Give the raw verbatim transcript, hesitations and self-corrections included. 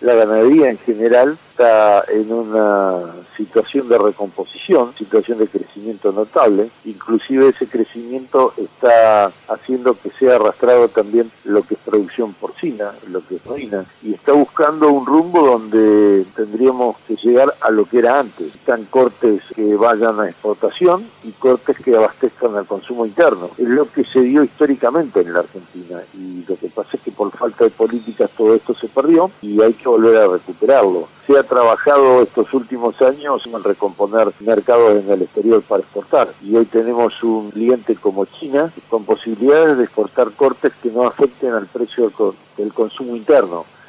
la ganadería en general está en una situación de recomposición, situación de crecimiento notable, inclusive ese crecimiento está haciendo que sea arrastrado también lo que es producción porcina, lo que es reina, y está buscando un rumbo donde tendríamos que llegar a lo que era antes. Están cortes que vayan a exportación y cortes que abastezcan al consumo interno. Es lo que se dio históricamente en la Argentina, y lo que pasa es que por falta de políticas todo esto se perdió y hay que volver a recuperarlo. Se ha trabajado estos últimos años en recomponer mercados en el exterior para exportar, y hoy tenemos un cliente como China con posibilidades de exportar cortes que no afecten al precio del consumo interno.